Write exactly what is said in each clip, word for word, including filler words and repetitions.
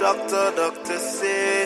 Doctor, doctor said,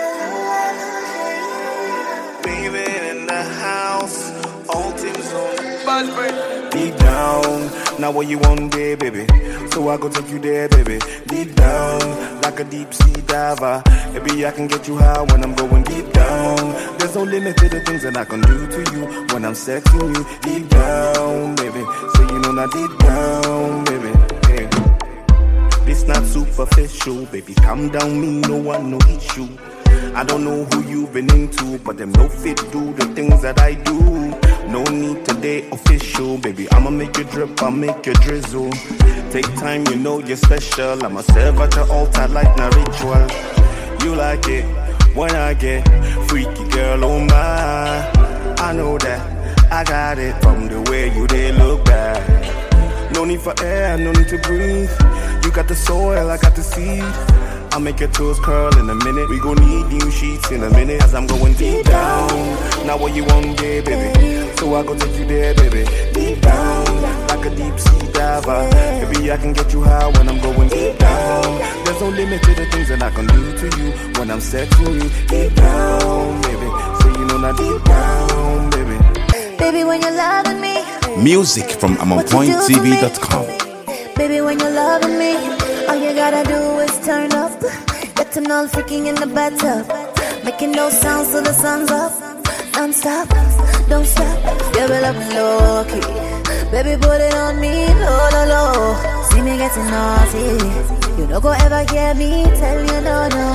baby in the house, all things on deep down. Now what you want there, baby? So I go take you there, baby. Deep down, like a deep sea diver. Maybe I can get you high when I'm going deep down. There's no limit to the things that I can do to you when I'm sexing you. Deep down, baby. So you know not deep down, baby. Yeah. It's not superficial, baby. Calm down, me no one no issue. I don't know who you've been into, but them no fit do the things that I do. No need to date official, baby. I'ma make you drip, I'll make you drizzle. Take time, you know you're special. I'ma serve at the altar like a ritual. You like it when I get freaky, girl, oh my. I know that I got it from the way you did look back. No need for air, no need to breathe. You got the soil, I got the seed. I'll make your toes curl in a minute. We gon' need new sheets in a minute as I'm going deep down. Now what you want there, baby? So I go take you there, baby. Deep down, like a deep sea diver. Maybe I can get you high when I'm going deep down. There's no limit to the things that I can do to you when I'm sexing you. Deep down, baby. So you know not deep down, baby. Baby, when you're loving me. Music from amon point t v dot com. Baby, when you're loving me, all you gotta do is turn up. Get to know freaking in the bathtub. Making no sounds till the sun's up. Non-stop, don't stop. Give it up low key. Baby, put it on me, low, low, low. See me getting naughty. You don't go ever hear me tell you no, no.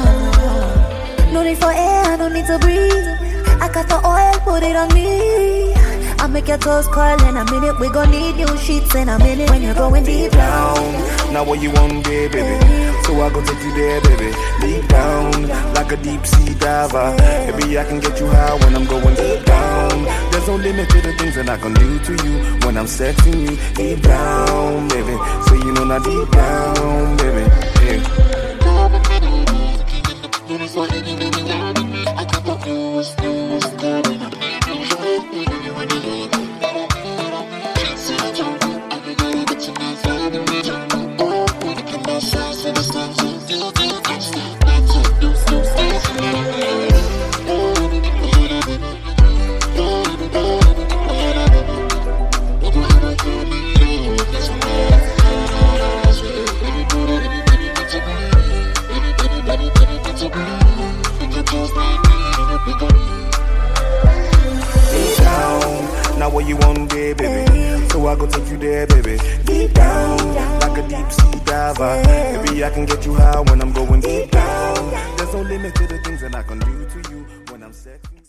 No need for air, no need to breathe. I got the oil, put it on me. I'll make your toes curl in a minute. We gon' need new sheets in a minute when you're going deep down. Now what you want there, baby? So I go take you there, baby. Deep down, like a deep sea diver. Maybe I can get you high when I'm going deep down. There's no limit to the things that I can do to you when I'm sexing you. Deep down, baby. So you know not deep down, baby. Yeah. Now what you want there, baby? So I go take you there, baby. Deep down, like a deep sea diver. Maybe I can get you high when I'm going deep down. There's no limit to the things that I can do to you when I'm sexy.